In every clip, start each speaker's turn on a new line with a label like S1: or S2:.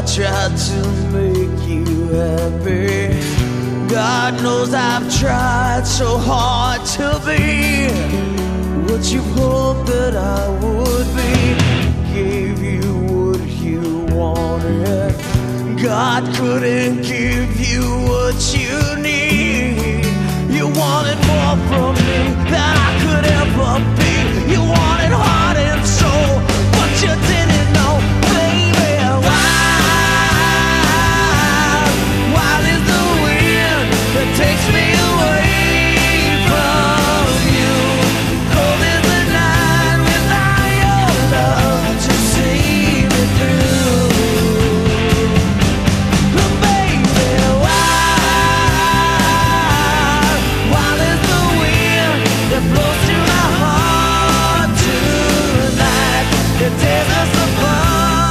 S1: I tried to make you happy. God knows I've tried so hard to be what you hoped that I would be. Gave you what you wanted. God couldn't give you what you need. You wanted more from me than I could ever be. You wanted heart and soul, but you didn't know, baby. Wild is the wind that takes me away from you. Cold is the night without your love to see me through. But baby, wild is the wind that blows through my heart tonight. It tears us apart.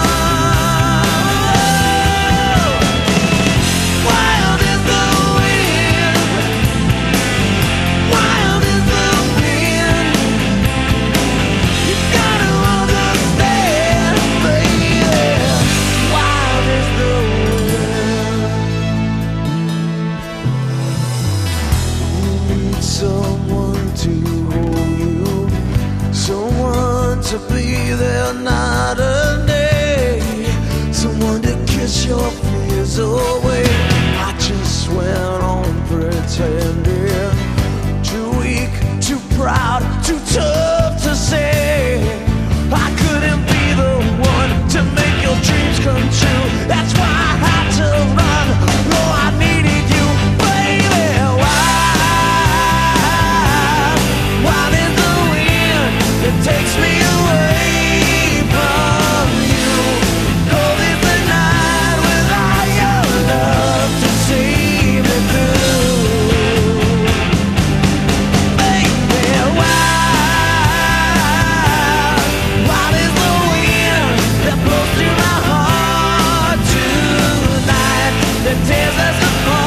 S1: Someone to hold you, someone to be there night and day, someone to kiss your fears away. I just went on pretending, too weak, too proud, too tough to say I couldn't be the one to make your dreams come true. That's why I had to run. Oh, I needed you, baby. Wild is the wind that takes me away from you. Cold is the night without your love to see me through. Baby, wild is the wind that blows through my heart tonight, that tears us apart.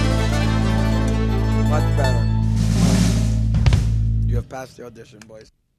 S2: Passed the audition, boys.